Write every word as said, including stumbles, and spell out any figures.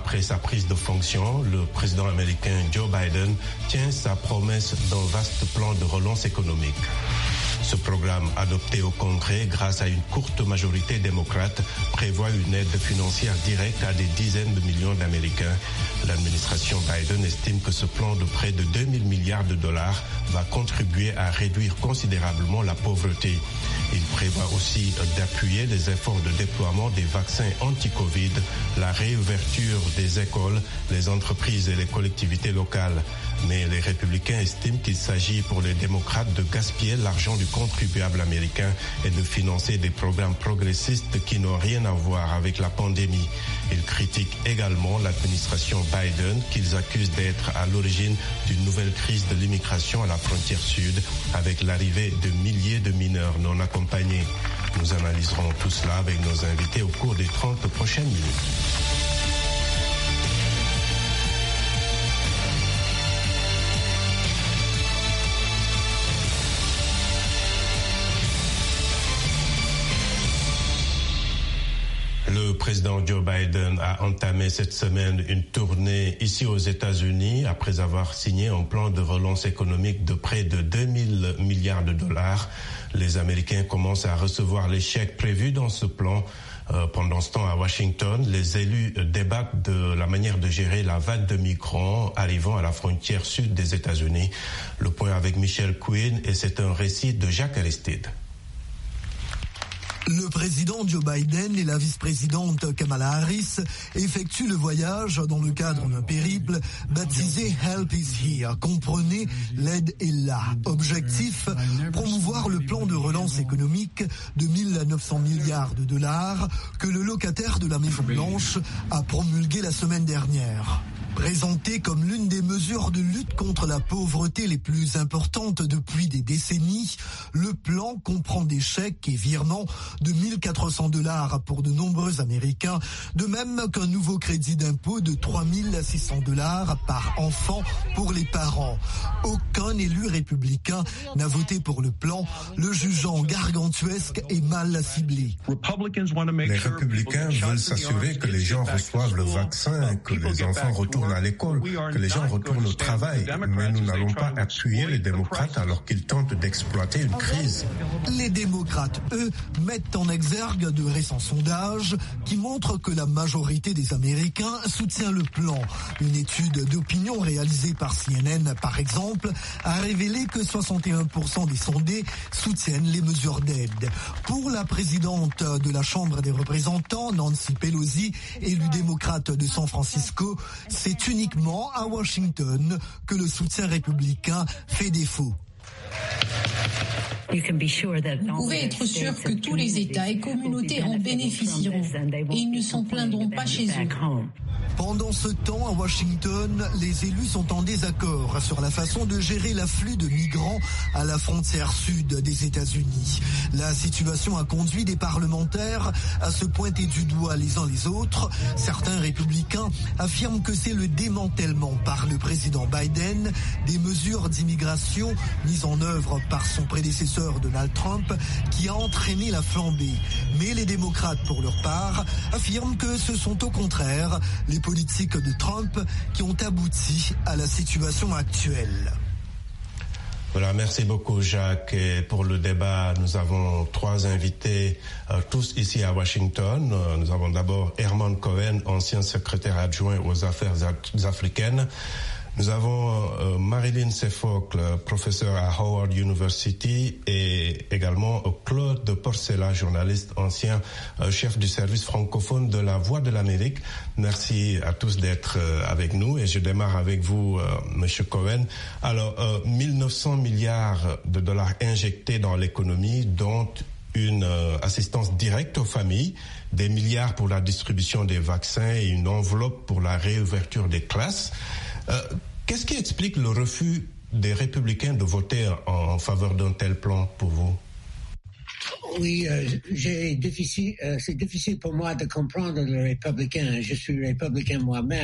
après sa prise de fonction, le président américain Joe Biden tient sa promesse d'un vaste plan de relance économique. Ce programme, adopté au Congrès grâce à une courte majorité démocrate, prévoit une aide financière directe à des dizaines de millions d'Américains. L'administration Biden estime que ce plan de près de deux mille milliards de dollars va contribuer à réduire considérablement la pauvreté. Il prévoit aussi d'appuyer les efforts de déploiement des vaccins anti-Covid, la réouverture des écoles, les entreprises et les collectivités locales. Mais les républicains estiment qu'il s'agit pour les démocrates de gaspiller l'argent du contribuable américain et de financer des programmes progressistes qui n'ont rien à voir avec la pandémie. Ils critiquent également l'administration Biden, qu'ils accusent d'être à l'origine d'une nouvelle crise de l'immigration à la frontière sud, avec l'arrivée de milliers de mineurs non accompagnés. Nous analyserons tout cela avec nos invités au cours des trente prochaines minutes. Le président Joe Biden a entamé cette semaine une tournée ici aux États-Unis après avoir signé un plan de relance économique de près de deux mille milliards de dollars. Les Américains commencent à recevoir les chèques prévus dans ce plan. Euh, pendant ce temps, à Washington, les élus débattent de la manière de gérer la vague de migrants arrivant à la frontière sud des États-Unis. Le point avec Michel Quinn, et c'est un récit de Jacques Aristide. Le président Joe Biden et la vice-présidente Kamala Harris effectuent le voyage dans le cadre d'un périple baptisé Help is Here. Comprenez, l'aide est là. Objectif, promouvoir le plan de relance économique de mille neuf cents milliards de dollars que le locataire de la Maison-Blanche a promulgué la semaine dernière. Présenté comme l'une des mesures de lutte contre la pauvreté les plus importantes depuis des décennies, le plan comprend des chèques et virements de mille quatre cents dollars pour de nombreux Américains, de même qu'un nouveau crédit d'impôt de trois mille six cents dollars par enfant pour les parents. Aucun élu républicain n'a voté pour le plan, le jugeant gargantuesque et mal ciblé. Les républicains veulent s'assurer que les gens reçoivent le vaccin, que les enfants retournent à l'école, que les gens retournent au travail. Mais nous n'allons pas appuyer les démocrates alors qu'ils tentent d'exploiter une crise. Les démocrates, eux, mettent en exergue de récents sondages qui montrent que la majorité des Américains soutient le plan. Une étude d'opinion réalisée par C N N, par exemple, a révélé que soixante et un pour cent des sondés soutiennent les mesures d'aide. Pour la présidente de la Chambre des représentants, Nancy Pelosi, élue démocrate de San Francisco, c'est uniquement à Washington que le soutien républicain fait défaut. Vous pouvez être sûr que tous les États et communautés en bénéficieront et ils ne s'en plaindront pas chez eux. Pendant ce temps, à Washington, les élus sont en désaccord sur la façon de gérer l'afflux de migrants à la frontière sud des États-Unis. La situation a conduit des parlementaires à se pointer du doigt les uns les autres. Certains républicains affirment que c'est le démantèlement par le président Biden des mesures d'immigration mises en œuvre par son prédécesseur Donald Trump qui a entraîné la flambée. Mais les démocrates, pour leur part, affirment que ce sont au contraire les politiques de Trump qui ont abouti à la situation actuelle. Voilà, merci beaucoup Jacques. Et pour le débat, nous avons trois invités, euh, tous ici à Washington. Euh, nous avons d'abord Herman Cohen, ancien secrétaire adjoint aux affaires africaines. Nous avons euh, Marilyn Sefocle, professeure à Howard University, et également euh, Claude de Porcela, journaliste, ancien euh, chef du service francophone de la Voix de l'Amérique. Merci à tous d'être euh, avec nous et je démarre avec vous, euh, Monsieur Cohen. Alors, euh, mille neuf cents milliards de dollars injectés dans l'économie, dont une euh, assistance directe aux familles, des milliards pour la distribution des vaccins et une enveloppe pour la réouverture des classes. Euh, qu'est-ce qui explique le refus des républicains de voter en, en faveur d'un tel plan pour vous? Oui, euh, j'ai difficile, euh, c'est difficile pour moi de comprendre les républicains. Je suis républicain moi-même.